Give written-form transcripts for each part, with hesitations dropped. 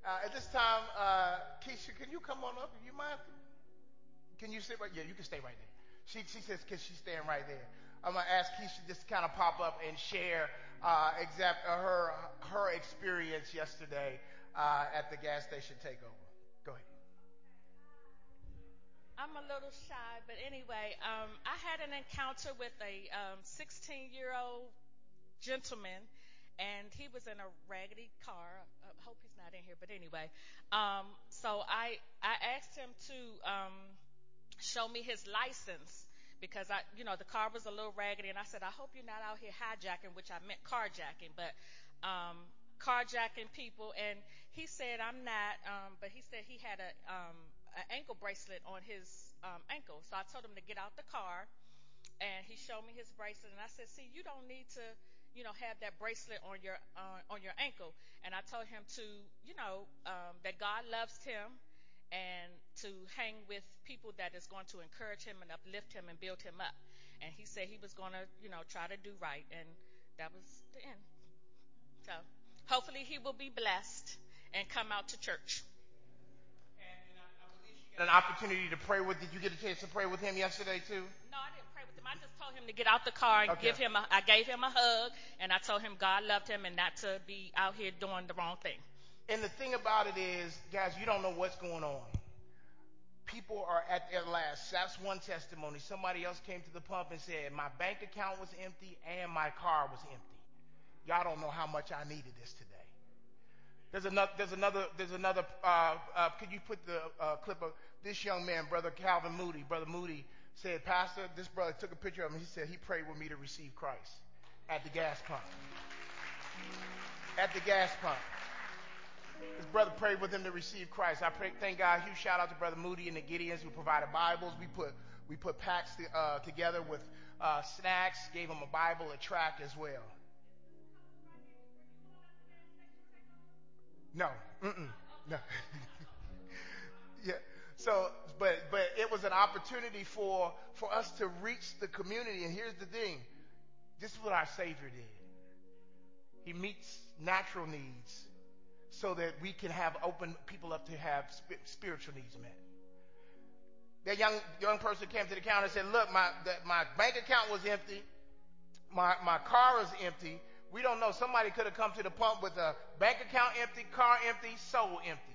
At this time, Keisha, can you come on up? You mind? Can you sit right? Yeah, you can stay right there. She says, "Cause she's staying right there." I'm gonna ask Keisha just to kind of pop up and share her experience yesterday at the gas station takeover. Go ahead. I'm a little shy, but anyway, I had an encounter with a 16-year-old gentleman, and he was in a raggedy car. I hope he's not in here, but anyway, so I asked him to show me his license because the car was a little raggedy, and I said, I hope you're not out here hijacking, which I meant carjacking, but carjacking people. And he said I'm not, but he said he had an ankle bracelet on his ankle. So I told him to get out the car, and he showed me his bracelet, and I said, see, you don't need to have that bracelet on your ankle. And I told him to that God loves him, and to hang with people that is going to encourage him and uplift him and build him up. And he said he was going to try to do right, and that was the end. So hopefully he will be blessed and come out to church. I believe she got an opportunity to pray with. Did you get a chance to pray with him yesterday too? No, I didn't pray with him. I just told him to get out the car and I gave him a hug, and I told him God loved him and not to be out here doing the wrong thing. And the thing about it is, guys, you don't know what's going on. People are at their last. That's one testimony. Somebody else came to the pump and said, my bank account was empty and my car was empty. Y'all don't know how much I needed this today. There's another. Could you put the clip of this young man, Brother Calvin Moody? Brother Moody said, Pastor, this brother took a picture of him. He said he prayed with me to receive Christ at the gas pump. At the gas pump. His brother prayed with him to receive Christ. Thank God. Huge shout out to Brother Moody and the Gideons who provided Bibles. We put packs together with snacks. Gave him a Bible, a tract as well. No, no. Yeah. So, but it was an opportunity for us to reach the community. And here's the thing: this is what our Savior did. He meets natural needs, so that we can open people up to have spiritual needs met. That young person came to the counter and said, look, my bank account was empty. My car is empty. We don't know. Somebody could have come to the pump with a bank account empty, car empty, soul empty.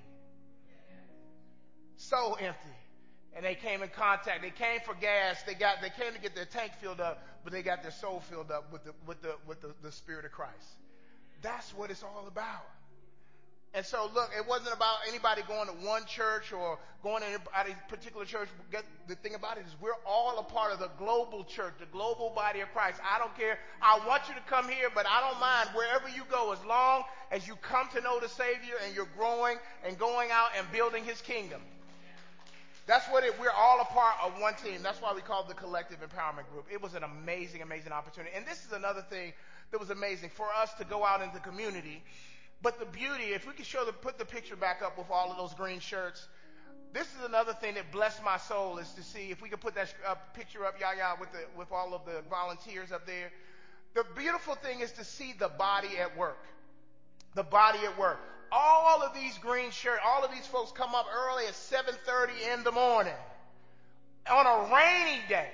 Soul empty. And they came in contact. They came for gas. They came to get their tank filled up, but they got their soul filled up with the Spirit of Christ. That's what it's all about. And so, look, it wasn't about anybody going to one church or going to any particular church. The thing about it is we're all a part of the global church, the global body of Christ. I don't care. I want you to come here, but I don't mind wherever you go as long as you come to know the Savior and you're growing and going out and building His kingdom. That's what we're all a part of one team. That's why we call it the Collective Empowerment Group. It was an amazing, amazing opportunity. And this is another thing that was amazing for us to go out into the community. But the beauty, if we could put the picture back up with all of those green shirts, this is another thing that blessed my soul, is to see if we could put that picture up, Yaya, with all of the volunteers up there. The beautiful thing is to see the body at work. The body at work. All of these green shirts, all of these folks come up early at 7:30 in the morning on a rainy day,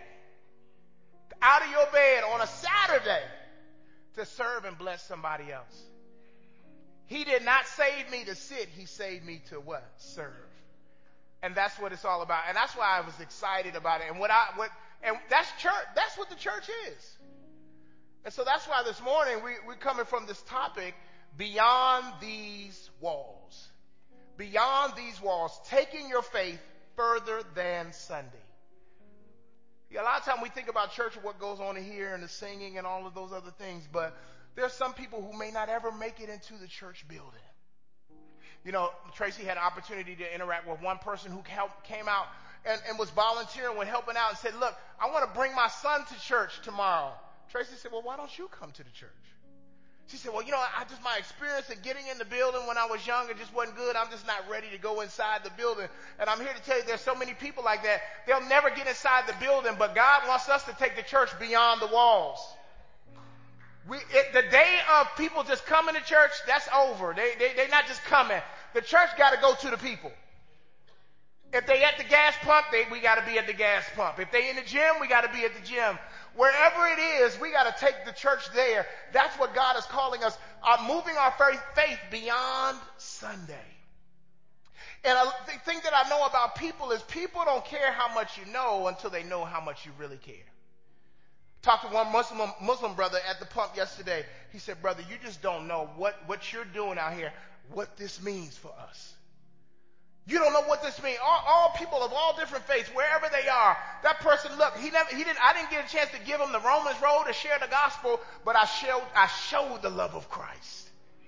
out of your bed on a Saturday to serve and bless somebody else. He did not save me to sit. He saved me to what? Serve. And that's what it's all about. And that's why I was excited about it. And that's church. That's what the church is. And so that's why this morning we're coming from this topic, beyond these walls. Beyond these walls, taking your faith further than Sunday. Yeah, a lot of times we think about church and what goes on in here and the singing and all of those other things, but there's some people who may not ever make it into the church building. You know, Tracy had an opportunity to interact with one person who came out and was volunteering with helping out and said, look, I want to bring my son to church tomorrow. Tracy said, well, why don't you come to the church? She said, well, my experience of getting in the building when I was younger just wasn't good. I'm just not ready to go inside the building. And I'm here to tell you there's so many people like that. They'll never get inside the building, but God wants us to take the church beyond the walls. The day of people just coming to church, that's over. They're not just coming. The church got to go to the people. If they at the gas pump, we got to be at the gas pump. If they in the gym, we got to be at the gym. Wherever it is, we got to take the church there. That's what God is calling us, moving our faith beyond Sunday. And the thing that I know about people is people don't care how much you know until they know how much you really care. Talked to one Muslim brother at the pump yesterday. He said, brother, you just don't know what you're doing out here, what this means for us. You don't know what this means. All people of all different faiths, wherever they are, that person, look, I didn't get a chance to give him the Romans road to share the gospel, but I showed the love of Christ.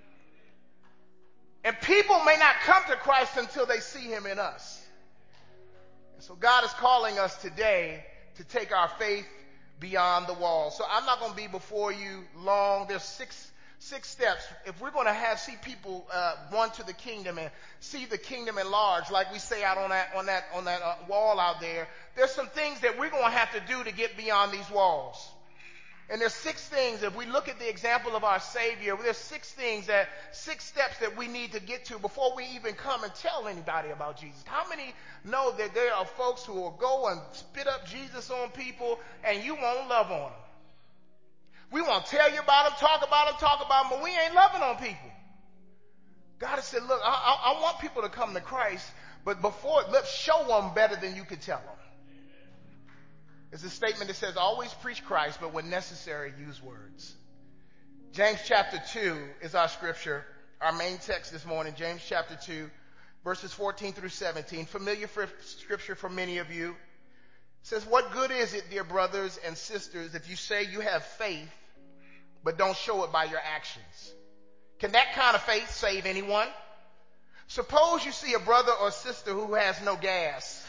And people may not come to Christ until they see him in us. And so God is calling us today to take our faith beyond the walls. So I'm not going to be before you long. There's six steps. If we're going to see people run to the kingdom and see the kingdom enlarged, like we say out on that wall out there, there's some things that we're going to have to do to get beyond these walls. And there's 6 things. If we look at the example of our Savior, there's 6 steps that we need to get to before we even come and tell anybody about Jesus. How many know that there are folks who will go and spit up Jesus on people and you won't love on them? We want to tell you about them, talk about them, but we ain't loving on people. God has said, look, I want people to come to Christ, but let's show them better than you can tell them. It's a statement that says, always preach Christ, but when necessary, use words. James chapter 2 is our scripture, our main text this morning. James chapter 2, verses 14 through 17. Familiar scripture for many of you. It says, what good is it, dear brothers and sisters, if you say you have faith, but don't show it by your actions? Can that kind of faith save anyone? Suppose you see a brother or sister who has no gas,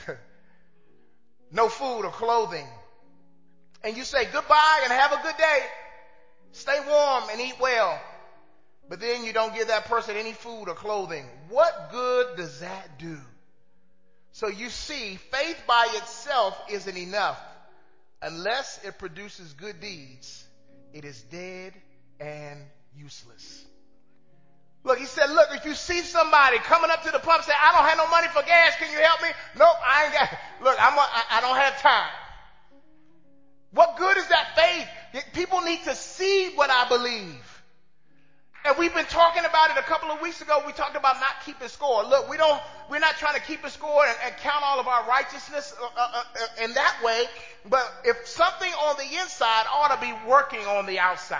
no food or clothing, and you say goodbye and have a good day, stay warm and eat well, but then you don't give that person any food or clothing. What good does that do? So you see, faith by itself isn't enough. Unless it produces good deeds, it is dead and useless. Look, he said, look, if you see somebody coming up to the pump and say, I don't have no money for gas, can you help me? Nope, I ain't got, look, I don't have time. What good is that faith? People need to see what I believe. And we've been talking about it a couple of weeks ago. We talked about not keeping score. Look, we're not trying to keep a score and count all of our righteousness in that way. But if something on the inside ought to be working on the outside.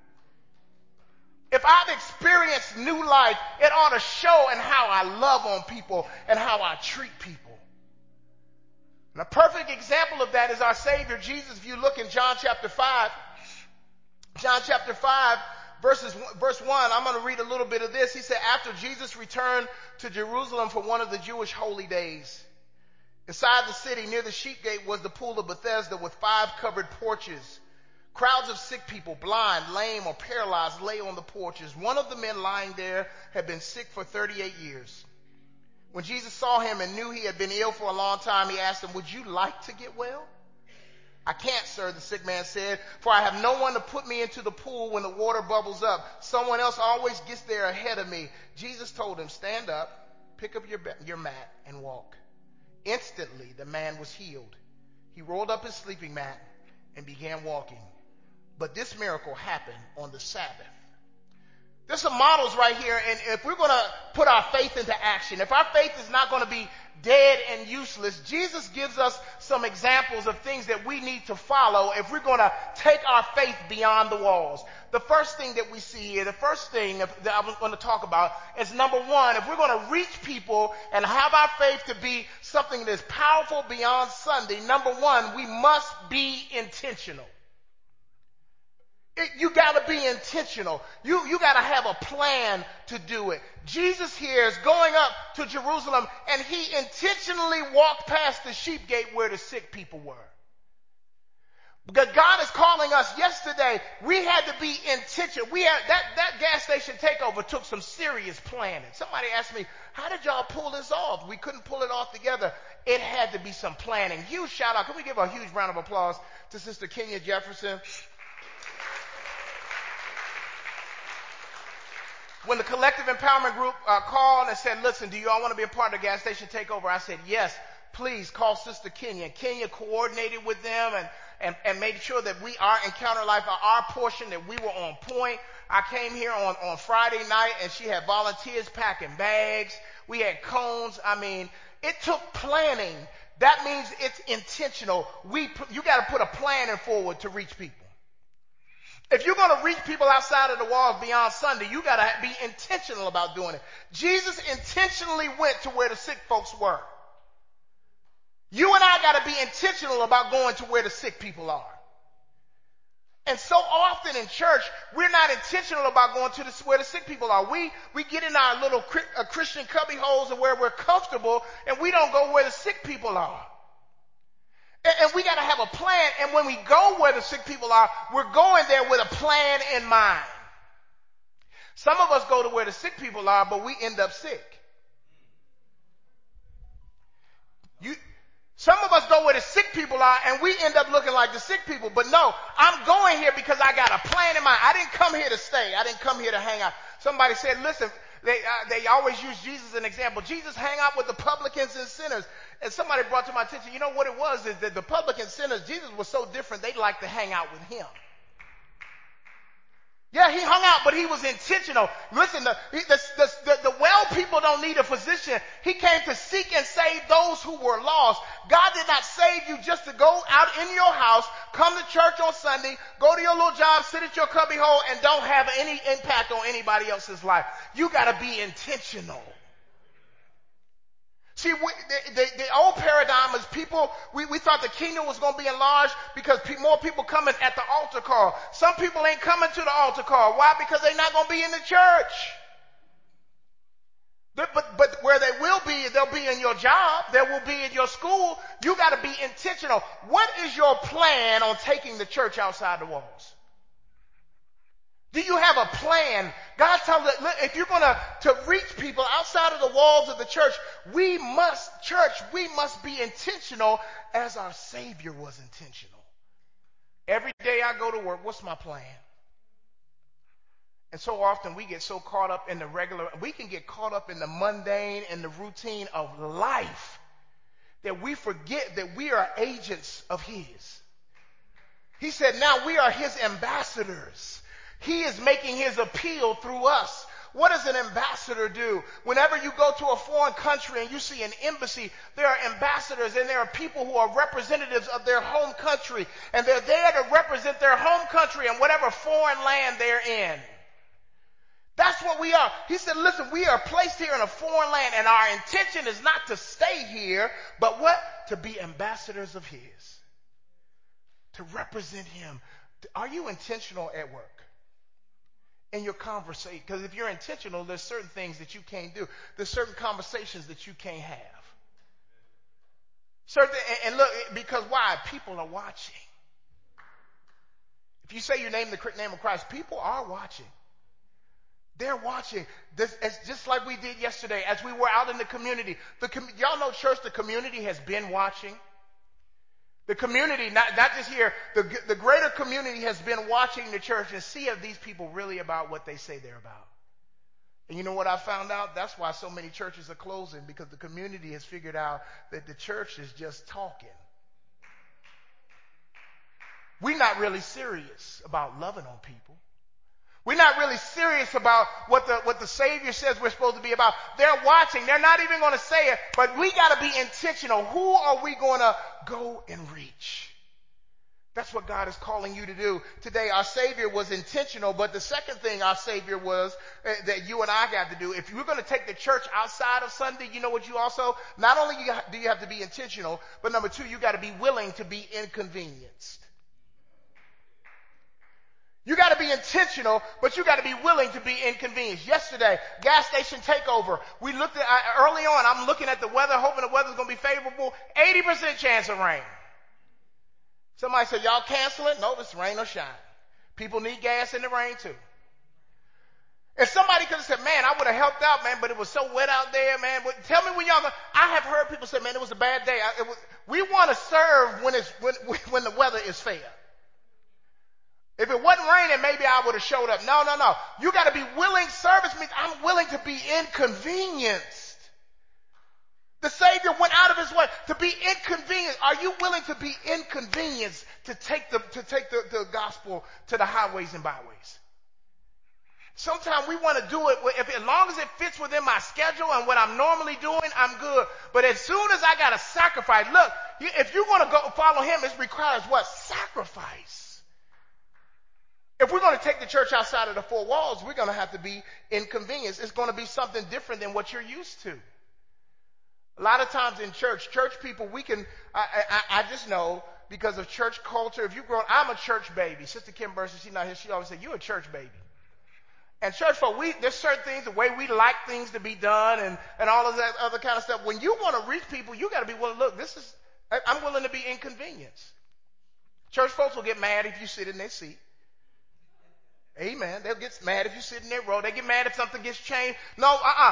If I've experienced new life, it ought to show in how I love on people and how I treat people. And a perfect example of that is our Savior Jesus. If you look in John chapter 5, verse 1, I'm going to read a little bit of this. He said, after Jesus returned to Jerusalem for one of the Jewish holy days, inside the city near the sheep gate was the pool of Bethesda with 5 covered porches. Crowds of sick people, blind, lame, or paralyzed, lay on the porches. One of the men lying there had been sick for 38 years. When Jesus saw him and knew he had been ill for a long time, he asked him, would you like to get well? I can't, sir, the sick man said, for I have no one to put me into the pool when the water bubbles up. Someone else always gets there ahead of me. Jesus told him, stand up, pick up your mat, and walk. Instantly, the man was healed. He rolled up his sleeping mat and began walking. But this miracle happened on the Sabbath. There's some models right here, and if we're going to put our faith into action, if our faith is not going to be dead and useless, Jesus gives us some examples of things that we need to follow if we're going to take our faith beyond the walls. The first thing that we see here, the first thing that I'm going to talk about is number 1, if we're going to reach people and have our faith to be something that is powerful beyond Sunday, number 1, we must be intentional. You got to be intentional. You got to have a plan to do it. Jesus here is going up to Jerusalem, and he intentionally walked past the sheep gate where the sick people were. Because God is calling us yesterday. We had to be intentional. We had that gas station takeover took some serious planning. Somebody asked me, how did y'all pull this off? We couldn't pull it off together. It had to be some planning. Huge shout out. Can we give a huge round of applause to Sister Kenya Jefferson? When the Collective Empowerment Group called and said, listen, do you all want to be a part of the gas station takeover? I said, yes, please call Sister Kenya. Kenya coordinated with them and made sure that our Encounter Life, our portion, that we were on point. I came here on Friday night and she had volunteers packing bags. We had cones. I mean, it took planning. That means it's intentional. You got to put a plan forward to reach people. If you're going to reach people outside of the walls beyond Sunday, you got to be intentional about doing it. Jesus intentionally went to where the sick folks were. You and I got to be intentional about going to where the sick people are. And so often in church, we're not intentional about going to where the sick people are. We get in our little Christian cubby holes and where we're comfortable, and we don't go where the sick people are. And we got to have a plan. And when we go where the sick people are, we're going there with a plan in mind. Some of us go to where the sick people are, but we end up sick. Some of us go where the sick people are, and we end up looking like the sick people. But no, I'm going here because I got a plan in mind. I didn't come here to stay. I didn't come here to hang out. Somebody said, listen, they always use Jesus as an example. Jesus hang out with the publicans and sinners. And somebody brought to my attention, you know what it was, is that the publican sinners, Jesus was so different, they'd like to hang out with him. Yeah, he hung out, but he was intentional. Listen, the well people don't need a physician. He came to seek and save those who were lost. God did not save you just to go out in your house, come to church on Sunday, go to your little job, sit at your cubby hole, and don't have any impact on anybody else's life. You got to be intentional. See, the old paradigm is people, we thought the kingdom was going to be enlarged because more people coming at the altar call. Some people ain't coming to the altar call. Why? Because they're not going to be in the church. But where they will be, they'll be in your job. They will be in your school. You got to be intentional. What is your plan on taking the church outside the walls? Do you have a plan? God tells us, if you're going to reach people outside of the walls of the church, we must be intentional as our Savior was intentional. Every day I go to work, what's my plan? And so often we get so caught up in we can get caught up in the mundane and the routine of life that we forget that we are agents of His. He said, now we are His ambassadors. He is making His appeal through us. What does an ambassador do? Whenever you go to a foreign country and you see an embassy, there are ambassadors and there are people who are representatives of their home country, and they're there to represent their home country in whatever foreign land they're in. That's what we are. He said, listen, we are placed here in a foreign land, and our intention is not to stay here, but what? To be ambassadors of His. To represent Him. Are you intentional at work? In your conversation, because if you're intentional, there's certain things that you can't do. There's certain conversations that you can't have. And look, because why? People are watching. If you say you name the name of Christ, people are watching. They're watching. It's just like we did yesterday as we were out in the community. Y'all know, church, the community has been watching. The community, not just here, the greater community has been watching the church and see if these people really about what they say they're about. And you know what I found out? That's why so many churches are closing, because the community has figured out that the church is just talking. We're not really serious about loving on people. We're not really serious about what the Savior says we're supposed to be about. They're watching. They're not even going to say it, but we got to be intentional. Who are we going to go and reach? That's what God is calling you to do today. Our Savior was intentional, but the second thing our Savior was that you and I got to do, if you're going to take the church outside of Sunday, you know what you also, not only do you have to be intentional, but number two, you got to be willing to be inconvenienced. You got to be intentional, but you got to be willing to be inconvenienced. Yesterday, gas station takeover. We looked at, early on, I'm looking at the weather, hoping the weather's going to be favorable. 80% chance of rain. Somebody said, y'all cancel it? No, it's rain or shine. People need gas in the rain too. And somebody could have said, man, I would have helped out, man, but it was so wet out there, man. But tell me when y'all go. I have heard people say, man, it was a bad day. We want to serve when the weather is fair. If it wasn't raining, maybe I would have showed up. No. You got to be willing. Service means I'm willing to be inconvenienced. The Savior went out of his way to be inconvenienced. Are you willing to be inconvenienced to take the gospel to the highways and byways? Sometimes we want to do it as long as it fits within my schedule and what I'm normally doing, I'm good. But as soon as I got to sacrifice, look, if you're going to go follow him, it requires what? Sacrifice. If we're going to take the church outside of the four walls, we're going to have to be inconvenienced. It's going to be something different than what you're used to. A lot of times in church people, I just know because of church culture, if you've grown, I'm a church baby. Sister Kim Burson, she's not here, she always said, you're a church baby. And church folk, there's certain things, the way we like things to be done and all of that other kind of stuff. When you want to reach people, you got to be willing, look, I'm willing to be inconvenienced. Church folks will get mad if you sit in their seat. Amen. They'll get mad if you sit in their row. They get mad if something gets changed. No,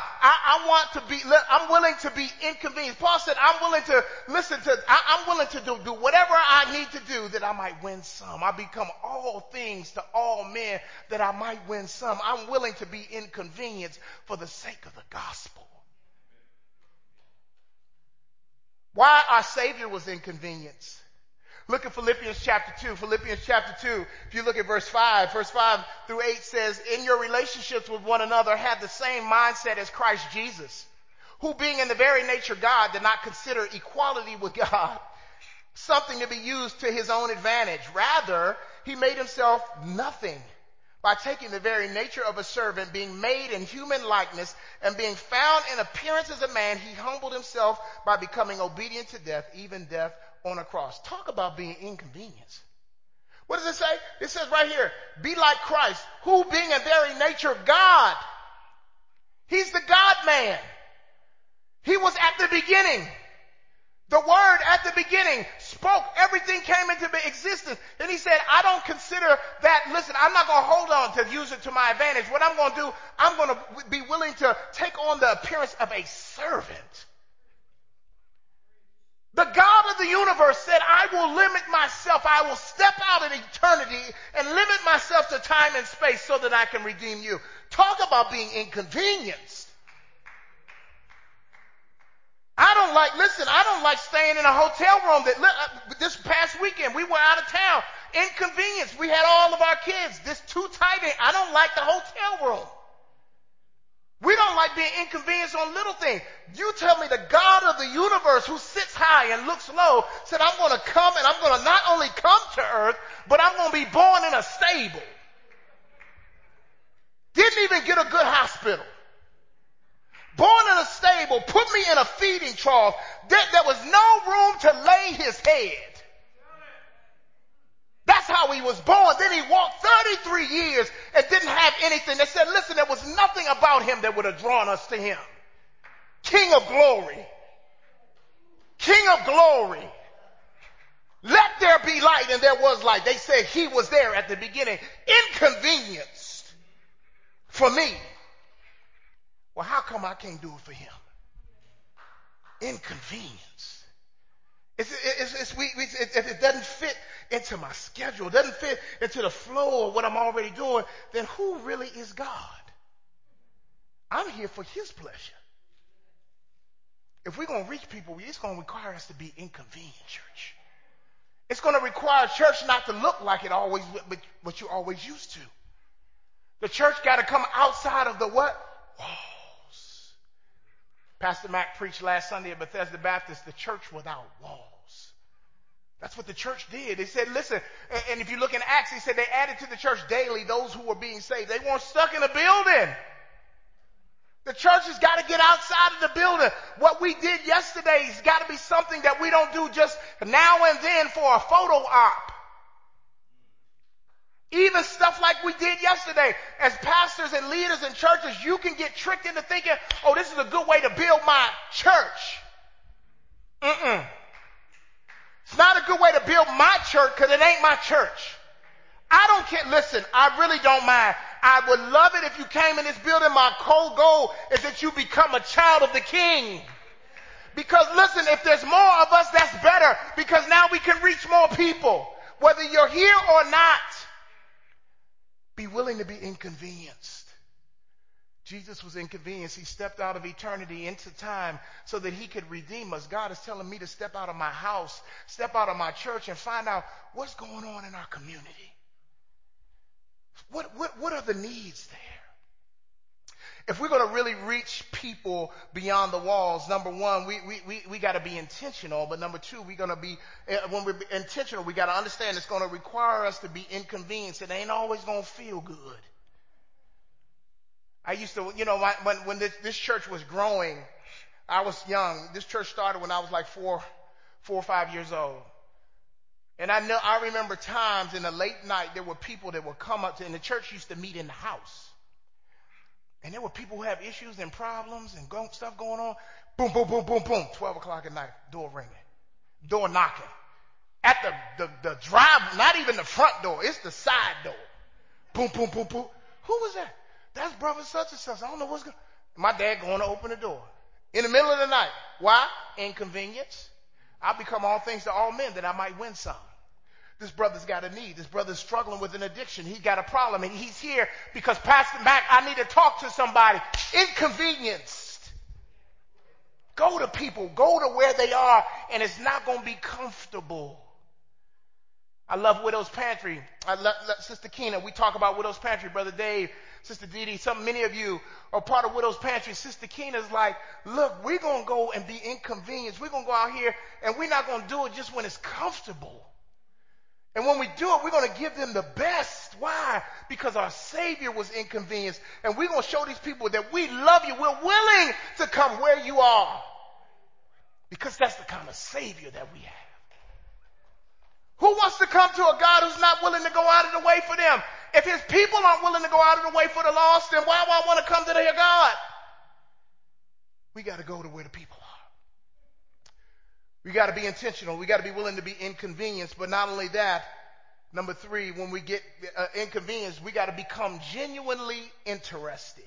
I'm willing to be inconvenienced. Paul said, I'm willing to do whatever I need to do that I might win some. I become all things to all men that I might win some. I'm willing to be inconvenienced for the sake of the gospel. Why our Savior was inconvenienced. Look at Philippians chapter 2. Philippians chapter 2, if you look at verse 5 through 8 says, in your relationships with one another, have the same mindset as Christ Jesus, who being in the very nature God, did not consider equality with God something to be used to his own advantage. Rather, he made himself nothing by taking the very nature of a servant, being made in human likeness, and being found in appearance as a man, he humbled himself by becoming obedient to death, even death on a cross. Talk about being inconvenienced. What does it say? It says right here, be like Christ, who being in very nature God. He's the God man. He was at the beginning. The Word at the beginning spoke. Everything came into existence. And he said, I don't consider that, listen, I'm not going to hold on to use it to my advantage. What I'm going to do, I'm going to be willing to take on the appearance of a servant. The God of the universe said, I will limit myself. I will step out in eternity and limit myself to time and space so that I can redeem you. Talk about being inconvenienced. I don't like staying in a hotel room this past weekend, we were out of town. Inconvenience. We had all of our kids. This too tight. I don't like the hotel room. We don't like being inconvenienced on little things. You tell me the God of the universe who sits high and looks low said, I'm going to come and I'm going to not only come to earth, but I'm going to be born in a stable. Didn't even get a good hospital. Born in a stable, put me in a feeding trough. There was no room to lay his head. That's how he was born. Then he walked 33 years and didn't have anything. They said, listen, there was nothing about him that would have drawn us to him. King of glory. King of glory. Let there be light, and there was light. They said he was there at the beginning. Inconvenienced for me. Well, how come I can't do it for him? Inconvenience. If it doesn't fit into my schedule, doesn't fit into the flow of what I'm already doing, then who really is God? I'm here for his pleasure. If we're going to reach people, it's going to require us to be inconvenient, church. It's going to require church not to look like it always, what you always used to. The church got to come outside of the what? Walls. Pastor Mack preached last Sunday at Bethesda Baptist, the church without walls. That's what the church did. They said, listen, and if you look in Acts, he said they added to the church daily those who were being saved. They weren't stuck in a building. The church has got to get outside of the building. What we did yesterday has got to be something that we don't do just now and then for a photo op. Even stuff like we did yesterday. As pastors and leaders in churches, you can get tricked into thinking, oh, this is a good way to build my church. It's not a good way to build my church because it ain't my church. I don't care. Listen, I really don't mind. I would love it if you came in this building. My whole goal is that you become a child of the King. Because listen, if there's more of us, that's better. Because now we can reach more people. Whether you're here or not. Be willing to be inconvenienced. Jesus was inconvenienced. He stepped out of eternity into time so that he could redeem us. God is telling me to step out of my house, step out of my church, and find out what's going on in our community. What are the needs there? If we're going to really reach people beyond the walls, number one, we got to be intentional. But number two, when we're intentional, we got to understand it's going to require us to be inconvenienced. It ain't always going to feel good. I used to, when this church was growing, I was young. This church started when I was like 4 or 5 years old. And I remember times in the late night, there were people that would come up to, and the church used to meet in the house. And there were people who have issues and problems and stuff going on. Boom, boom, boom, boom, boom. 12 o'clock at night, door ringing, door knocking. At the drive, not even the front door, it's the side door. Boom, boom, boom, boom. Who was that? That's brother such and such. I don't know what's going on. My dad going to open the door in the middle of the night. Why? Inconvenience. I become all things to all men that I might win some. This brother's got a need. This brother's struggling with an addiction. He's got a problem, and he's here because Pastor Mac, I need to talk to somebody. Inconvenienced. Go to people. Go to where they are, and it's not going to be comfortable. I love Widow's Pantry. I love Sister Keena. We talk about Widow's Pantry. Brother Dave, Sister Dee Dee, many of you are part of Widow's Pantry. Sister Keena's like, look, we're going to go and be inconvenienced. We're going to go out here, and we're not going to do it just when it's comfortable. And when we do it, we're going to give them the best. Why? Because our Savior was inconvenienced. And we're going to show these people that we love you. We're willing to come where you are. Because that's the kind of Savior that we have. Who wants to come to a God who's not willing to go out of the way for them? If his people aren't willing to go out of the way for the lost, then why would I want to come to their God? We got to go to where the people are. We got to be intentional. We got to be willing to be inconvenienced. But not only that, number three, when we get inconvenienced, we got to become genuinely interested.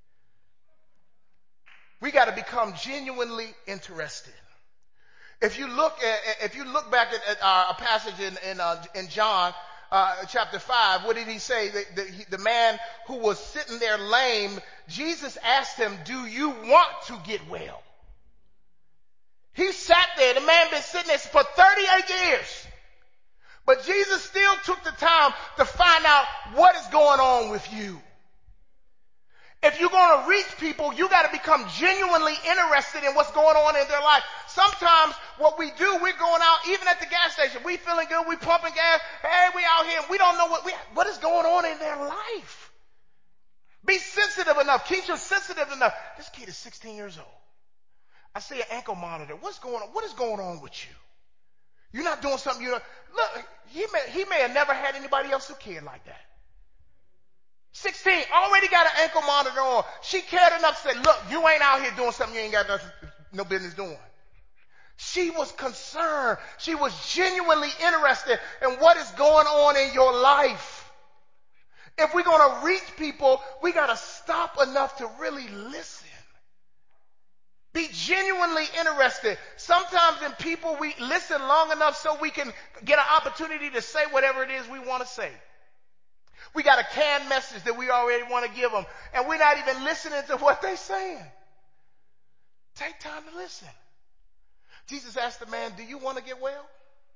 We got to become genuinely interested. If you look back at a passage in John chapter 5, what did he say? The man who was sitting there lame, Jesus asked him, "Do you want to get well?" He sat there. The man been sitting there for 38 years. But Jesus still took the time to find out what is going on with you. If you're going to reach people, you got to become genuinely interested in what's going on in their life. Sometimes what we do, we're going out, even at the gas station, we feeling good, we pumping gas, hey, we out here, and we don't know what is going on in their life. Be sensitive enough. Keep you sensitive enough. This kid is 16 years old. I see an ankle monitor. What's going on? What is going on with you? You're not doing something. Look, he may have never had anybody else who cared like that. 16, already got an ankle monitor on. She cared enough to say, look, you ain't out here doing something you ain't got no business doing. She was concerned. She was genuinely interested in what is going on in your life. If we're going to reach people, we got to stop enough to really listen. Be genuinely interested. Sometimes in people, we listen long enough so we can get an opportunity to say whatever it is we want to say. We got a canned message that we already want to give them, and we're not even listening to what they're saying. Take time to listen. Jesus asked the man, "Do you want to get well?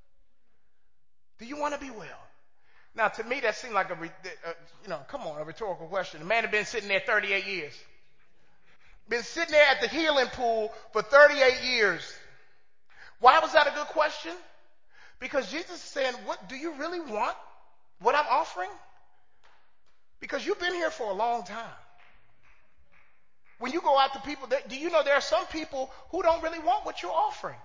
Do you want to be well?" Now, to me, that seemed like a rhetorical question. The man had been sitting there 38 years. Been sitting there at the healing pool for 38 years. Why was that a good question? Because Jesus is saying, what do you really want? What I'm offering? Because you've been here for a long time. When you go out to people, do you know there are some people who don't really want what you're offering?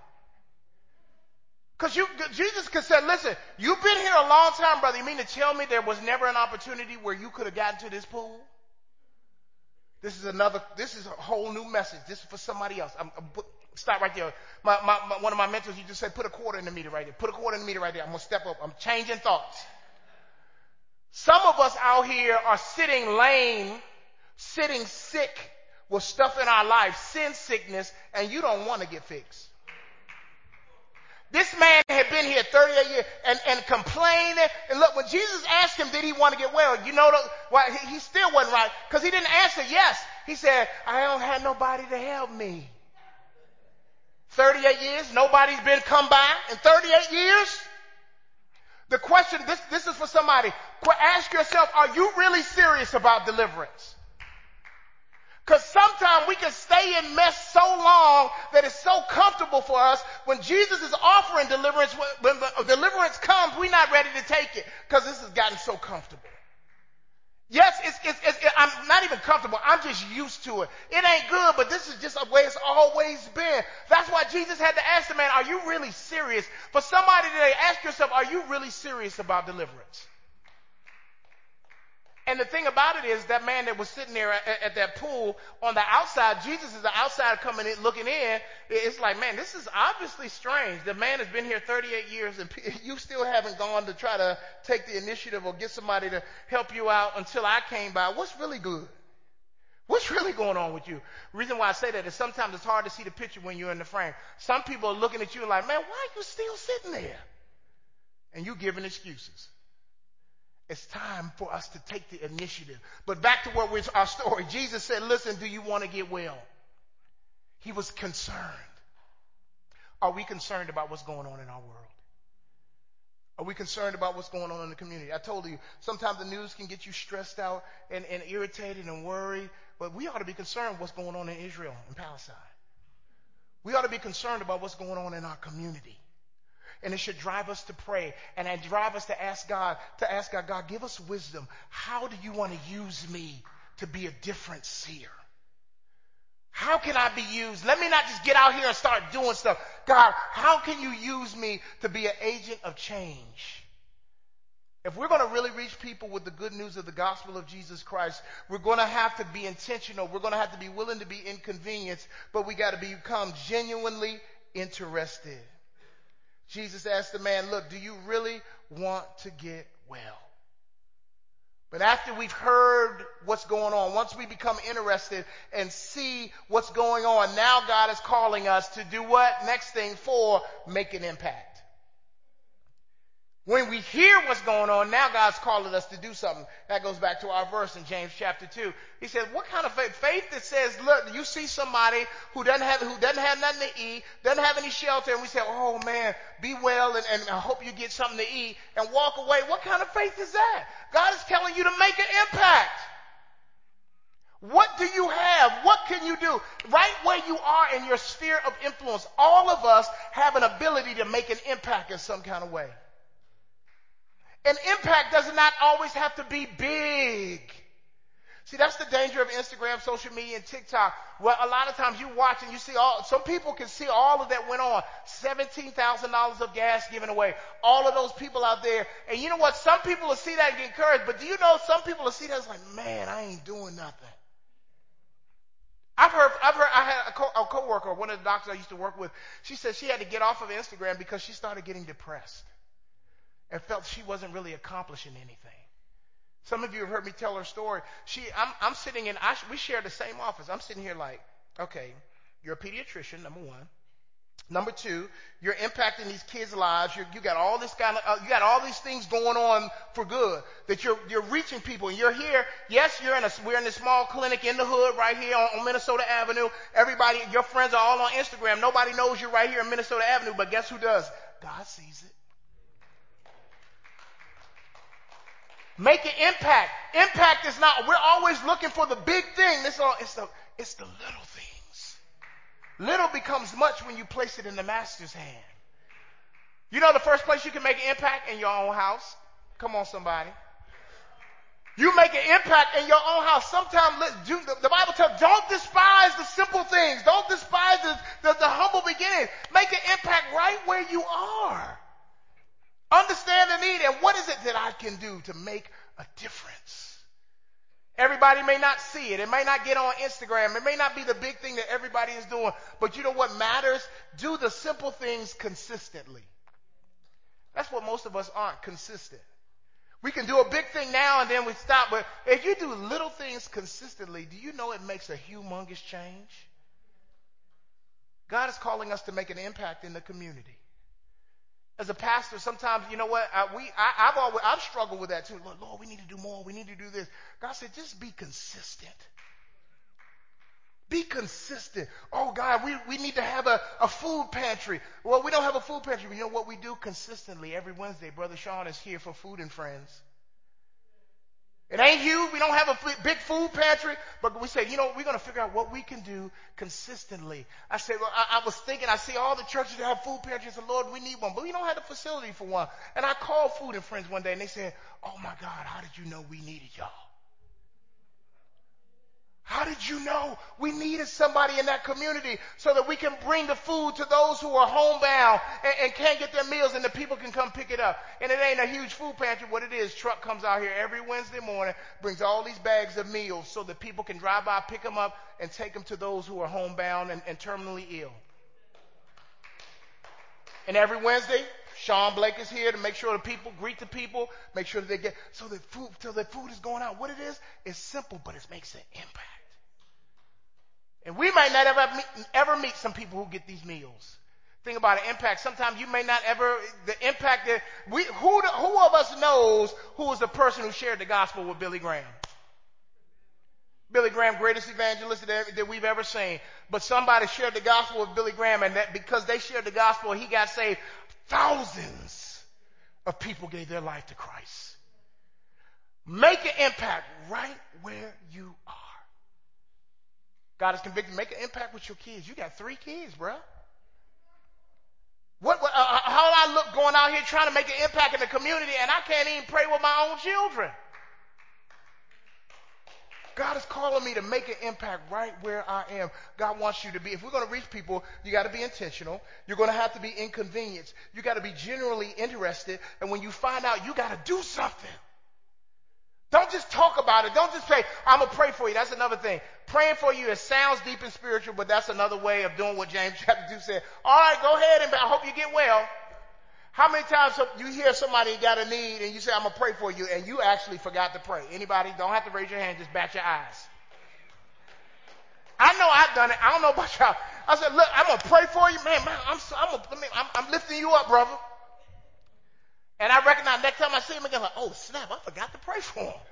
Because Jesus could say, listen, you've been here a long time, brother. You mean to tell me there was never an opportunity where you could have gotten to this pool? This is a whole new message. This is for somebody else. Stop right there. One of my mentors, you just said, put a quarter in the meter right there. Put a quarter in the meter right there. I'm going to step up. I'm changing thoughts. Some of us out here are sitting lame, sitting sick with stuff in our life, sin sickness, and you don't want to get fixed. This man had been here 38 years and complaining. And look, when Jesus asked him, did he want to get well? You know, why he still wasn't right because he didn't answer yes. He said, I don't have nobody to help me. 38 years, nobody's been come by in 38 years. The question, this is for somebody. Ask yourself, are you really serious about deliverance? Because sometimes we can stay in mess so long that it's so comfortable for us. When Jesus is offering deliverance, when the deliverance comes, we're not ready to take it because this has gotten so comfortable. Yes, I'm not even comfortable. I'm just used to it. It ain't good, but this is just the way it's always been. That's why Jesus had to ask the man, are you really serious? For somebody today, ask yourself, are you really serious about deliverance? And the thing about it is that man that was sitting there at that pool on the outside, Jesus is the outside coming in, looking in. It's like, man, this is obviously strange. The man has been here 38 years and you still haven't gone to try to take the initiative or get somebody to help you out until I came by. What's really good? What's really going on with you? The reason why I say that is sometimes it's hard to see the picture when you're in the frame. Some people are looking at you like, man, why are you still sitting there? And you giving excuses. It's time for us to take the initiative. But back to where we're our story. Jesus said, listen, do you want to get well? He was concerned. Are we concerned about what's going on in our world? Are we concerned about what's going on in the community? I told you, sometimes the news can get you stressed out and irritated and worried, but we ought to be concerned what's going on in Israel and Palestine. We ought to be concerned about what's going on in our community. And it should drive us to pray and drive us to ask God, God, give us wisdom. How do you want to use me to be a different seer? How can I be used? Let me not just get out here and start doing stuff. God, how can you use me to be an agent of change? If we're going to really reach people with the good news of the gospel of Jesus Christ, we're going to have to be intentional. We're going to have to be willing to be inconvenienced, but we got to become genuinely interested. Jesus asked the man, look, do you really want to get well? But after we've heard what's going on, once we become interested and see what's going on, now God is calling us to do what? Next thing, 4, make an impact. When we hear what's going on, now God's calling us to do something. That goes back to our verse in James chapter 2. He said, what kind of faith? Faith that says, look, you see somebody who doesn't have nothing to eat, doesn't have any shelter, and we say, oh man, be well and I hope you get something to eat and walk away. What kind of faith is that? God is telling you to make an impact. What do you have? What can you do? Right where you are in your sphere of influence, all of us have an ability to make an impact in some kind of way. An impact does not always have to be big. See, that's the danger of Instagram, social media, and TikTok. Well, a lot of times you watch and you see some people can see all of that went on. $17,000 of gas given away. All of those people out there. And you know what? Some people will see that and get encouraged. But do you know some people will see that and like, man, I ain't doing nothing. I had a coworker, one of the doctors I used to work with. She said she had to get off of Instagram because she started getting depressed and felt she wasn't really accomplishing anything. Some of you have heard me tell her story. I'm sitting we share the same office. I'm sitting here like, okay, you're a pediatrician, number one. Number two, you're impacting these kids' lives. You got all this you got all these things going on for good. That you're reaching people. And you're here. Yes, we're in a small clinic in the hood right here on Minnesota Avenue. Everybody, your friends are all on Instagram. Nobody knows you're right here on Minnesota Avenue, but guess who does? God sees it. Make an impact. Impact is not, we're always looking for the big thing. It's the little things. Little becomes much when you place it in the master's hand. You know the first place you can make an impact? In your own house. Come on, somebody. You make an impact in your own house. Sometimes the Bible tells, don't despise the simple things. Don't despise the humble beginnings. Make an impact right where you are. Understand the need, and what is it that I can do to make a difference? Everybody may not see it. It may not get on Instagram. It may not be the big thing that everybody is doing. But you know what matters? Do the simple things consistently. That's what most of us aren't, consistent. We can do a big thing now and then we stop. But if you do little things consistently, do you know it makes a humongous change? God is calling us to make an impact in the community. As a pastor, sometimes, you know what, I've struggled with that too. Lord, we need to do more. We need to do this. God said, just be consistent. Be consistent. Oh, God, we need to have a food pantry. Well, we don't have a food pantry. But you know what we do consistently? Every Wednesday, Brother Sean is here for Food and Friends. It ain't huge. We don't have a big food pantry, but we say, you know, we're going to figure out what we can do consistently. I said, well, I was thinking, I see all the churches that have food pantries, and Lord, we need one, but we don't have the facility for one. And I called Food and Friends one day, and they said, oh my God, how did you know we needed y'all? How did you know we needed somebody in that community so that we can bring the food to those who are homebound and can't get their meals, and the people can come pick it up? And it ain't a huge food pantry. What it is, truck comes out here every Wednesday morning, brings all these bags of meals so that people can drive by, pick them up, and take them to those who are homebound and terminally ill. And every Wednesday, Sean Blake is here to make sure the people greet the people, make sure that they get, so that food is going out. What it is, it's simple, but it makes an impact. And we might not ever meet some people who get these meals. Think about an impact. Sometimes you may not ever, the impact that who of us knows who was the person who shared the gospel with Billy Graham? Billy Graham, greatest evangelist that we've ever seen. But somebody shared the gospel with Billy Graham, and that because they shared the gospel, he got saved. Thousands of people gave their life to Christ. Make an impact right where you are. God is convicted. Make an impact with your kids. You got 3 kids, bro. How do I look going out here trying to make an impact in the community, and I can't even pray with my own children? God is calling me to make an impact right where I am. God wants you to be. If we're going to reach people, you got to be intentional. You're going to have to be inconvenienced. You got to be genuinely interested. And when you find out, you got to do something. Don't just talk about it. Don't just say, I'm going to pray for you. That's another thing. Praying for you, it sounds deep and spiritual, but that's another way of doing what James chapter 2 said. All right, go ahead, and I hope you get well. How many times you hear somebody got a need and you say, I'm going to pray for you, and you actually forgot to pray? Anybody? Don't have to raise your hand. Just bat your eyes. I know I've done it. I don't know about y'all. I said, look, I'm going to pray for you. Man, I'm lifting you up, brother. And I recognize next time I see him again, like, oh, snap, I forgot to pray for him.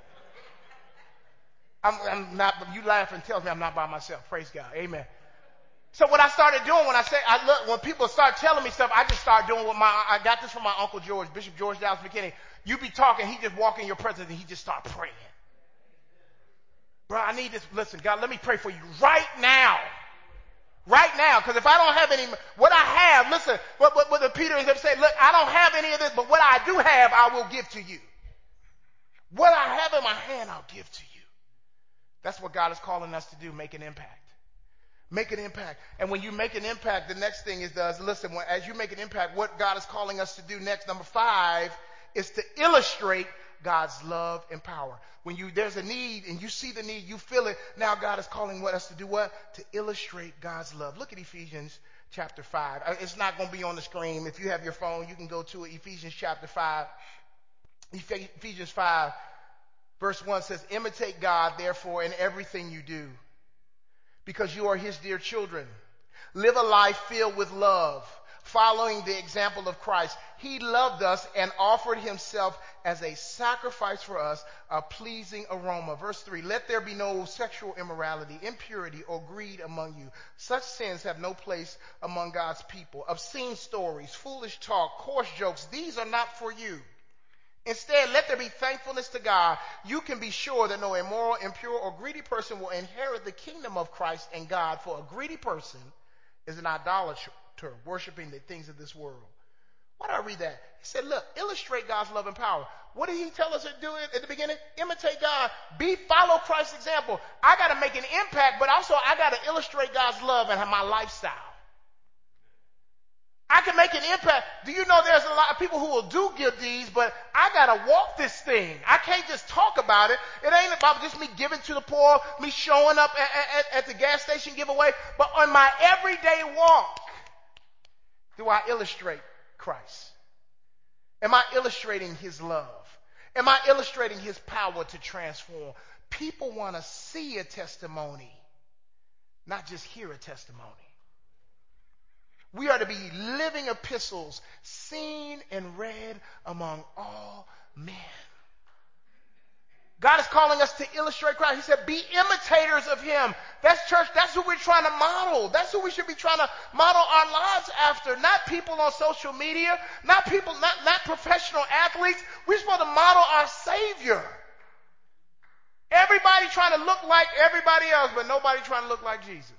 I'm not, you laugh and tells me I'm not by myself. Praise God. Amen. So what I started doing when people start telling me stuff, I just start doing I got this from my Uncle George, Bishop George Dallas McKinney. You be talking, he just walk in your presence and he just start praying. Bro, I need this. Listen, God, let me pray for you right now. Right now, because if I don't have any, what I have, listen, what the Peter have said, look, I don't have any of this, but what I do have, I will give to you. What I have in my hand, I'll give to you. That's what God is calling us to do, make an impact. Make an impact. And when you make an impact, the next thing listen, as you make an impact, what God is calling us to do next, number 5, is to illustrate God's love and power. When there's a need and you see the need, you feel it. Now God is calling us to do what? To illustrate God's love. Look at Ephesians chapter 5. It's not going to be on the screen. If you have your phone, you can go to it. Ephesians chapter 5. Ephesians 5 verse 1 says, imitate God, therefore, in everything you do, because you are his dear children. Live a life filled with love, following the example of Christ. He loved us and offered himself as a sacrifice for us, a pleasing aroma. Verse 3, let there be no sexual immorality, impurity, or greed among you. Such sins have no place among God's people. Obscene stories, foolish talk, coarse jokes, these are not for you. Instead, let there be thankfulness to God. You can be sure that no immoral, impure, or greedy person will inherit the kingdom of Christ and God, for a greedy person is an idolater, worshiping the things of this world. Why do I read that? He said, look, illustrate God's love and power. What did he tell us to do at the beginning? Imitate God. Follow Christ's example. I got to make an impact, but also I got to illustrate God's love and my lifestyle. I can make an impact. Do you know there's a lot of people who will do good deeds, but I got to walk this thing. I can't just talk about it. It ain't about just me giving to the poor, me showing up at the gas station giveaway, but on my everyday walk, do I illustrate Christ? Am I illustrating his love? Am I illustrating his power to transform? People want to see a testimony, not just hear a testimony. We are to be living epistles, seen and read among all men. God is calling us to illustrate Christ. He said, be imitators of him. That's church. That's who we're trying to model. That's who we should be trying to model our lives after. Not people on social media, not professional athletes. We're supposed to model our Savior. Everybody trying to look like everybody else, but nobody trying to look like Jesus.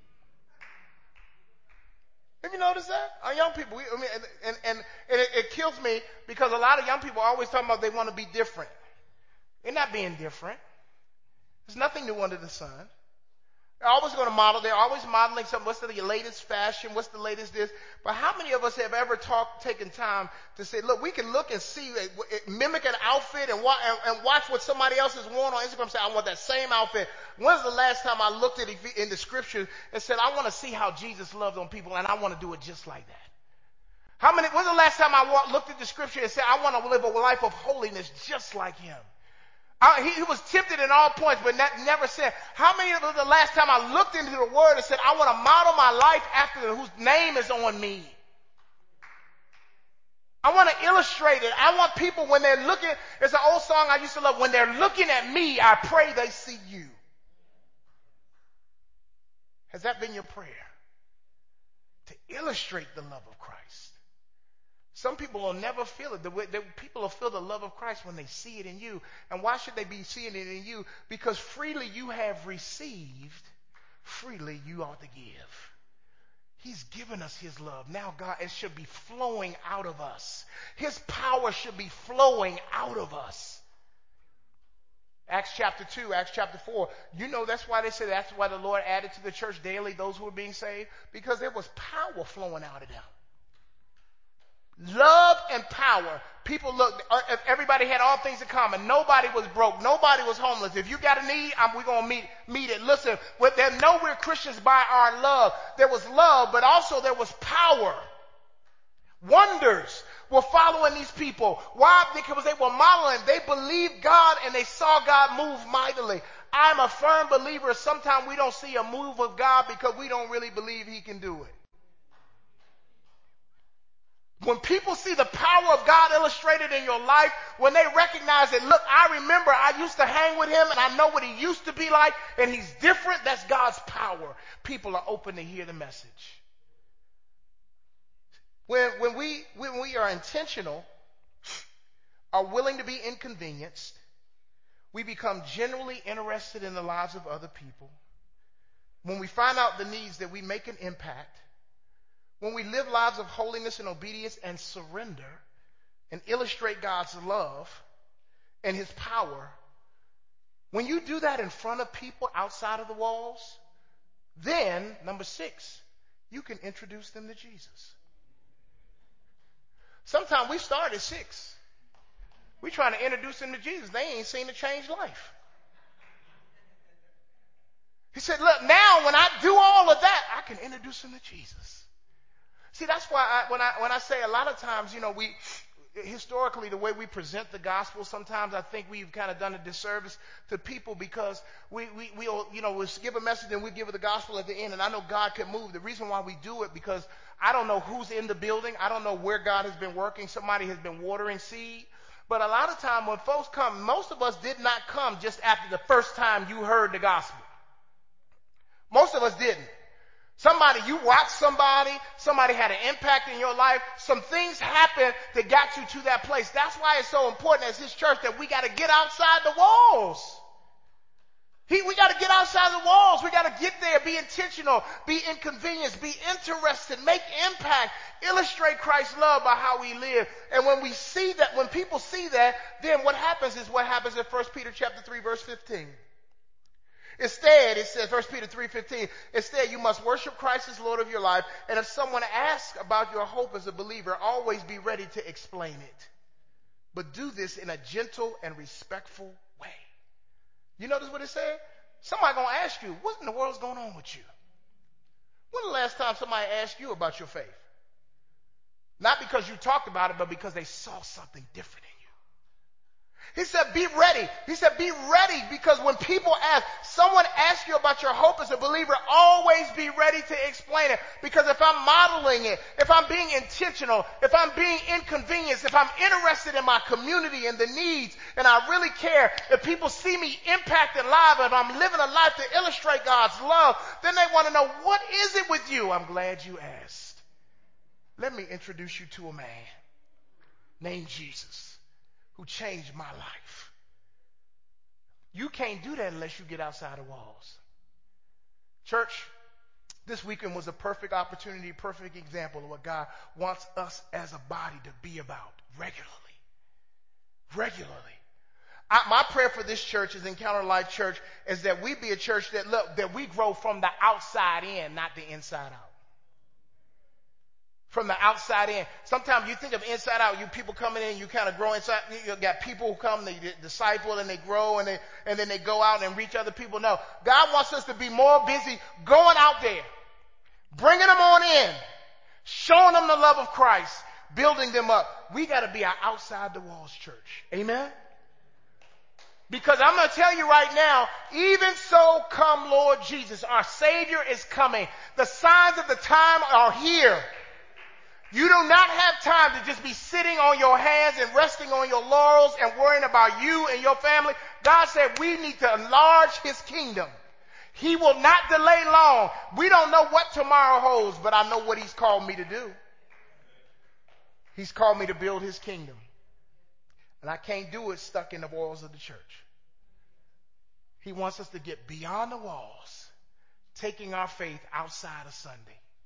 Have you noticed that? Our young people, it kills me because a lot of young people are always talking about they want to be different. They're not being different. There's nothing new under the sun. They're always going to model. They're always modeling something. What's the latest fashion? What's the latest this? But how many of us have ever taken time to say, look, we can look and see, mimic an outfit and watch what somebody else has worn on Instagram and say, I want that same outfit. When's the last time I looked at it in the scriptures and said, I want to see how Jesus loved on people and I want to do it just like that? When's the last time I looked at the scripture and said, I want to live a life of holiness just like him? He was tempted in all points, but never said. How many of the last time I looked into the word and said, I want to model my life after whose name is on me? I want to illustrate it. I want people when they're looking, it's an old song I used to love, when they're looking at me, I pray they see you. Has that been your prayer? To illustrate the love of Christ. Some people will never feel it. People will feel the love of Christ when they see it in you. And why should they be seeing it in you? Because freely you have received, freely you ought to give. He's given us his love. Now, God, it should be flowing out of us. His power should be flowing out of us. Acts chapter 2, Acts chapter 4. You know that's why they say that's why the Lord added to the church daily those who were being saved. Because there was power flowing out of them. Love and power. People look, everybody had all things in common. Nobody was broke. Nobody was homeless. If you got a need, we're going to meet it. Listen, they know we're Christians by our love. There was love, but also there was power. Wonders were following these people. Why? Because they were modeling. They believed God and they saw God move mightily. I'm a firm believer. Sometimes we don't see a move of God because we don't really believe he can do it. When people see the power of God illustrated in your life, when they recognize that, look, I remember I used to hang with him and I know what he used to be like and he's different, that's God's power. People are open to hear the message. When we are intentional, are willing to be inconvenienced, we become genuinely interested in the lives of other people. When we find out the needs, that we make an impact. When we live lives of holiness and obedience and surrender and illustrate God's love and his power, when you do that in front of people outside of the walls, then, number 6, you can introduce them to Jesus. Sometimes we start at 6. We're trying to introduce them to Jesus. They ain't seen a changed life. He said, look, now when I do all of that, I can introduce them to Jesus. See, that's why when I say a lot of times, we historically the way we present the gospel, sometimes I think we've kind of done a disservice to people because we'll give a message and we give the gospel at the end. And I know God can move. The reason why we do it because I don't know who's in the building. I don't know where God has been working. Somebody has been watering seed. But a lot of time when folks come, most of us did not come just after the first time you heard the gospel. Most of us didn't. You watched somebody had an impact in your life. Some things happened that got you to that place. That's why it's so important as his church that we got to get outside the walls. We got to get outside the walls. We got to get there, be intentional, be inconvenienced, be interested, make impact, illustrate Christ's love by how we live. And when we see that, when people see that, then what happens is what happens in 1 Peter chapter 3, verse 15. Instead, it says, 1 Peter 3:15, instead you must worship Christ as Lord of your life. And if someone asks about your hope as a believer, always be ready to explain it. But do this in a gentle and respectful way. You notice what it said? Somebody going to ask you, what in the world's going on with you? When the last time somebody asked you about your faith? Not because you talked about it, but because they saw something different in you. He said, be ready. He said, be ready, because when people ask, someone asks you about your hope as a believer, always be ready to explain it. Because if I'm modeling it, if I'm being intentional, if I'm being inconvenienced, if I'm interested in my community and the needs, and I really care, if people see me impacted live, if I'm living a life to illustrate God's love, then they want to know, what is it with you? I'm glad you asked. Let me introduce you to a man named Jesus, who changed my life. You can't do that unless you get outside the walls. Church, this weekend was a perfect opportunity, perfect example of what God wants us as a body to be about regularly. Regularly. My prayer for this church, as Encounter Life Church, is that we be a church that we grow from the outside in, not the inside out. From the outside in. Sometimes you think of inside out, you people coming in, you kind of grow inside. You got people who come, they disciple and they grow, and then they go out and reach other people. No, God wants us to be more busy going out there, bringing them on in, showing them the love of Christ, building them up. We got to be our outside the walls church. Amen? Because I'm going to tell you right now, even so come Lord Jesus. Our Savior is coming. The signs of the time are here. You do not have time to just be sitting on your hands and resting on your laurels and worrying about you and your family. God said we need to enlarge his kingdom. He will not delay long. We don't know what tomorrow holds, but I know what he's called me to do. He's called me to build his kingdom. And I can't do it stuck in the walls of the church. He wants us to get beyond the walls, taking our faith outside of Sunday.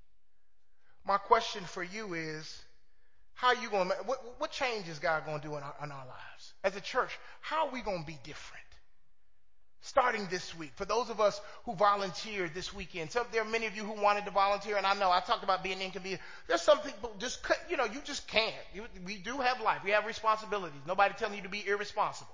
My question for you is, how are you going to, what change is God going to do in our lives? As a church, how are we going to be different? Starting this week, for those of us who volunteered this weekend, there are many of you who wanted to volunteer, and I know I talked about being inconvenient. There's some people just, you just can't. We do have life. We have responsibilities. Nobody telling you to be irresponsible.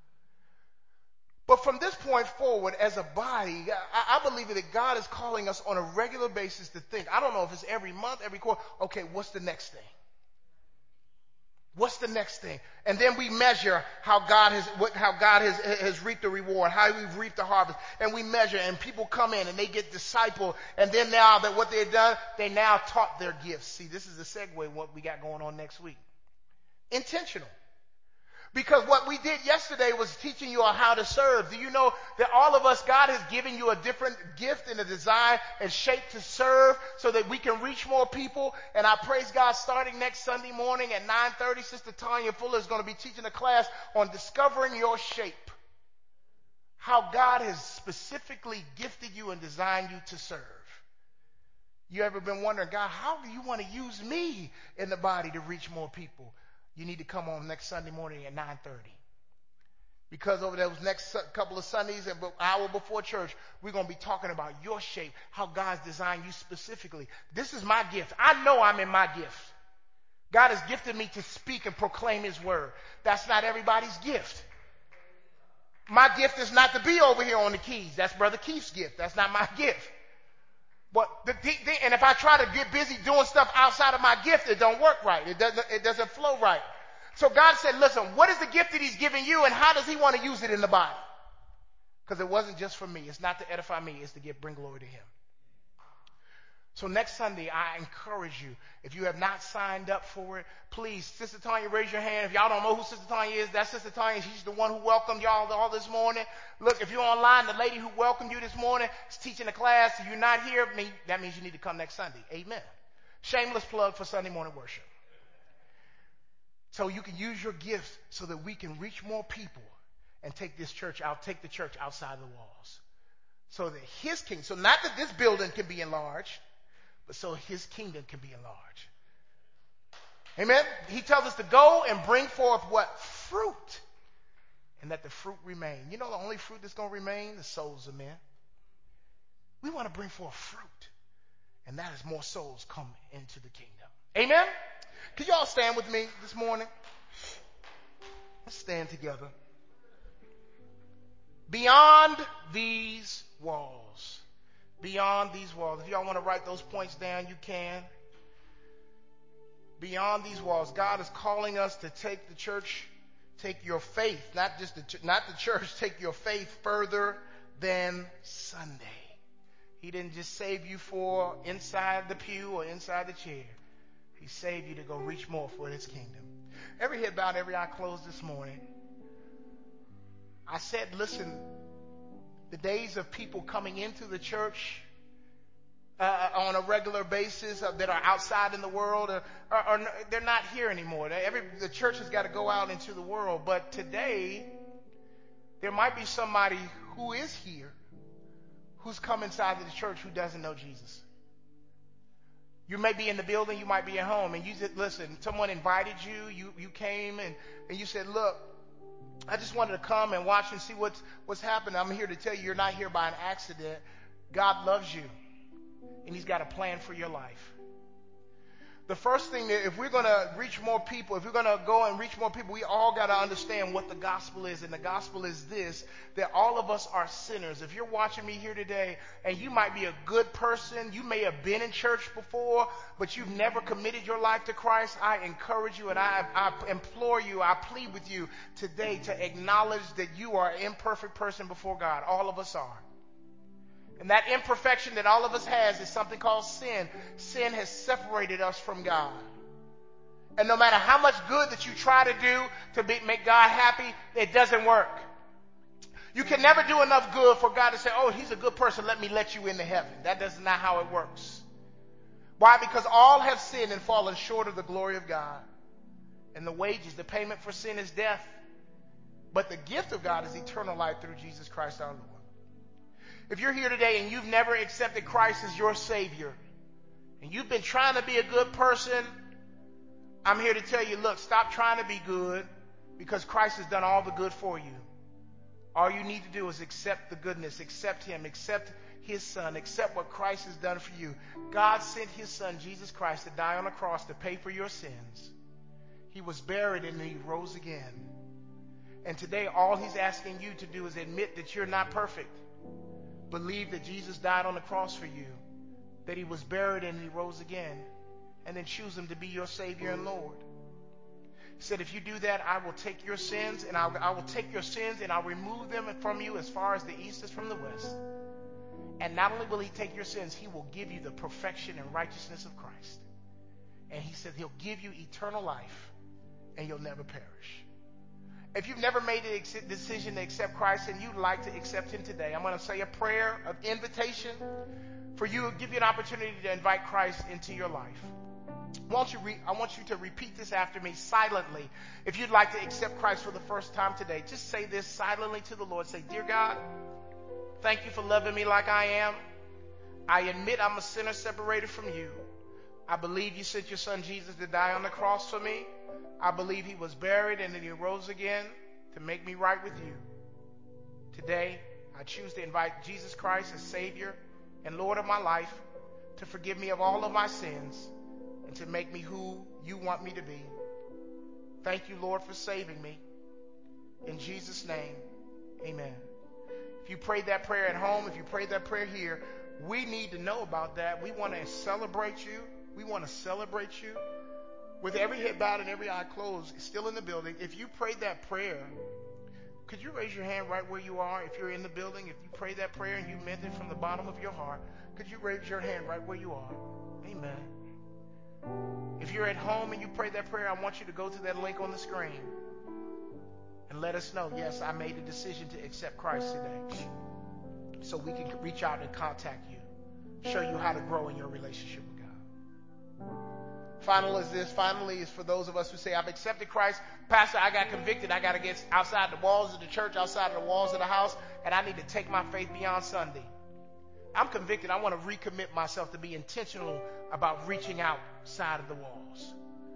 But from this point forward, as a body, I believe that God is calling us on a regular basis to think. I don't know if it's every month, every quarter. Okay, what's the next thing? What's the next thing? And then we measure how God has reaped the reward, how we've reaped the harvest. And we measure, and people come in and they get discipled. And then now that what they've done, they now taught their gifts. See, this is the segue what we got going on next week. Intentional. Because what we did yesterday was teaching you on how to serve. Do you know that all of us, God has given you a different gift and a design and shape to serve so that we can reach more people? And I praise God, starting next Sunday morning at 9:30, Sister Tanya Fuller is going to be teaching a class on discovering your shape. How God has specifically gifted you and designed you to serve. You ever been wondering, God, how do you want to use me in the body to reach more people? You need to come on next Sunday morning at 9:30. Because over those next couple of Sundays and an hour before church, we're going to be talking about your shape, how God's designed you specifically. This is my gift. I know I'm in my gift. God has gifted me to speak and proclaim his word. That's not everybody's gift. My gift is not to be over here on the keys. That's Brother Keith's gift. That's not my gift. But and if I try to get busy doing stuff outside of my gift, it don't work right. It doesn't flow right. So God said, listen, what is the gift that he's giving you, and how does he want to use it in the body? Because it wasn't just for me. It's not to edify me. It's to bring glory to him. So next Sunday, I encourage you, if you have not signed up for it, please, Sister Tanya, raise your hand. If y'all don't know who Sister Tanya is, that's Sister Tanya. She's the one who welcomed y'all all this morning. Look, if you're online, the lady who welcomed you this morning is teaching a class. If you're not here, that means you need to come next Sunday. Amen. Shameless plug for Sunday morning worship. So you can use your gifts so that we can reach more people and take the church outside the walls. So that his kingdom, so not that this building can be enlarged, but so his kingdom can be enlarged. Amen? He tells us to go and bring forth what? Fruit. And that the fruit remain. You know the only fruit that's going to remain? The souls of men. We want to bring forth fruit. And that is more souls come into the kingdom. Amen? Can you all stand with me this morning? Let's stand together. Beyond these walls. Beyond these walls. If y'all want to write those points down, you can. Beyond these walls. God is calling us to take the church take your faith, not the church, take your faith further than Sunday. He didn't just save you for inside the pew or inside the chair. He saved you to go reach more for his kingdom. Every head bowed, every eye closed this morning. I said, listen, the days of people coming into the church on a regular basis that are outside in the world, they're not here anymore. The church has got to go out into the world. But today, there might be somebody who is here who's come inside of the church who doesn't know Jesus. You may be in the building, you might be at home, and you said, listen, someone invited you, you came and you said, look, I just wanted to come and watch and see what's happening. I'm here to tell you, you're not here by an accident. God loves you, and he's got a plan for your life. The first thing that if we're going to reach more people, if we're going to go and reach more people, we all got to understand what the gospel is. And the gospel is this, that all of us are sinners. If you're watching me here today and you might be a good person, you may have been in church before, but you've never committed your life to Christ, I encourage you and I implore you, I plead with you today to acknowledge that you are an imperfect person before God. All of us are. And that imperfection that all of us has is something called sin. Sin has separated us from God. And no matter how much good that you try to do to make God happy, it doesn't work. You can never do enough good for God to say, oh, he's a good person, let me let you into heaven. That is not how it works. Why? Because all have sinned and fallen short of the glory of God. And the wages, the payment for sin is death. But the gift of God is eternal life through Jesus Christ our Lord. If you're here today and you've never accepted Christ as your Savior, and you've been trying to be a good person, I'm here to tell you, look, stop trying to be good because Christ has done all the good for you. All you need to do is accept the goodness, accept him, accept his son, accept what Christ has done for you. God sent his son, Jesus Christ, to die on a cross to pay for your sins. He was buried and he rose again. And today, all he's asking you to do is admit that you're not perfect. Believe that Jesus died on the cross for you, that he was buried and he rose again, and then choose him to be your Savior and Lord. He said, if you do that, I will take your sins and I will take your sins and I'll remove them from you as far as the east is from the west. And not only will he take your sins, he will give you the perfection and righteousness of Christ. And he said he'll give you eternal life and you'll never perish. If you've never made a decision to accept Christ and you'd like to accept him today, I'm going to say a prayer of invitation for you, give you an opportunity to invite Christ into your life. I want you to repeat this after me silently. If you'd like to accept Christ for the first time today, just say this silently to the Lord. Say, dear God, thank you for loving me like I am. I admit I'm a sinner separated from you. I believe you sent your son Jesus to die on the cross for me. I believe he was buried and then he rose again to make me right with you. Today, I choose to invite Jesus Christ as Savior and Lord of my life to forgive me of all of my sins and to make me who you want me to be. Thank you, Lord, for saving me. In Jesus' name, amen. If you prayed that prayer at home, if you prayed that prayer here, we need to know about that. We want to celebrate you. We want to celebrate you. With every head bowed and every eye closed, still in the building, if you prayed that prayer, could you raise your hand right where you are? If you're in the building, if you prayed that prayer and you meant it from the bottom of your heart, could you raise your hand right where you are? Amen. If you're at home and you prayed that prayer, I want you to go to that link on the screen and let us know, yes, I made a decision to accept Christ today. So we can reach out and contact you, show you how to grow in your relationship with God. Finally is for those of us who say, I've accepted Christ. Pastor, I got convicted. I got to get outside the walls of the church, outside of the walls of the house, and I need to take my faith beyond Sunday. I'm convicted. I want to recommit myself to be intentional about reaching outside of the walls.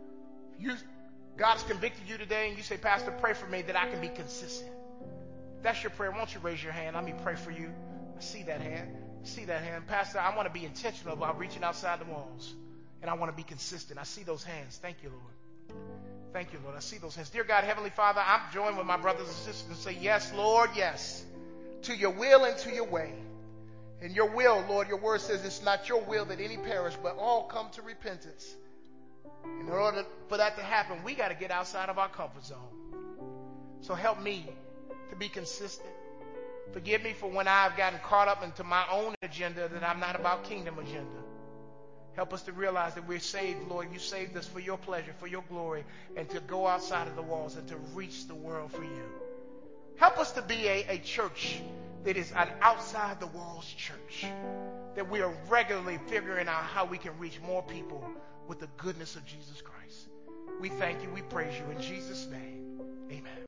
God has convicted you today, and you say, Pastor, pray for me that I can be consistent. If that's your prayer, won't you raise your hand? Let me pray for you. I see that hand. Pastor, I want to be intentional about reaching outside the walls. And I want to be consistent. I see those hands. Thank you, Lord. Thank you, Lord. I see those hands. Dear God, Heavenly Father, I'm joined with my brothers and sisters and say, yes, Lord, yes, to your will and to your way. And your will, Lord, your word says it's not your will that any perish, but all come to repentance. And in order for that to happen, we got to get outside of our comfort zone. So help me to be consistent. Forgive me for when I've gotten caught up into my own agenda, that I'm not about kingdom agenda. Help us to realize that we're saved, Lord. You saved us for your pleasure, for your glory, and to go outside of the walls and to reach the world for you. Help us to be a church that is an outside the walls church, that we are regularly figuring out how we can reach more people with the goodness of Jesus Christ. We thank you. We praise you in Jesus' name.